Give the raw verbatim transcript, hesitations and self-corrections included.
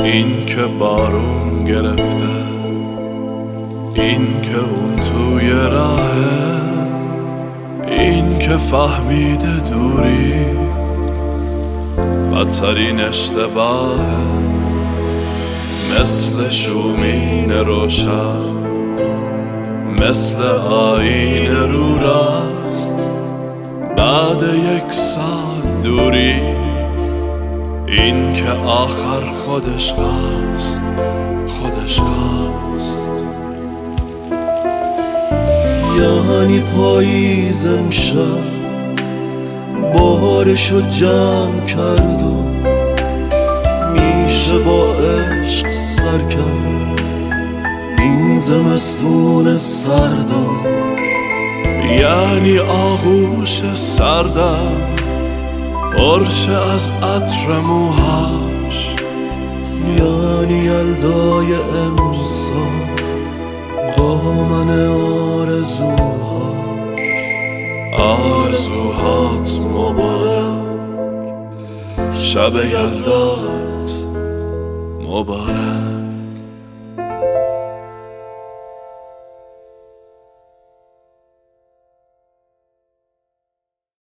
این که بارون گرفته، این که اون توی راهه، این که فهمیده دوری بدترین اشتباهه. مثل شومین روشن، مثل آینه رو راست، بعد یک سال دوری این که آخر خودش خواست، خودش خواست. یعنی پاییز امشب بارشو جمع کرد و میشه با عشق سر کرد این زمستون سردا. یعنی آغوش سردم پرشه از عطر موهاش، یعنی یلدای امسال با من آرزوهاش. آرزوهات مبارک، شب یلدات مبارک.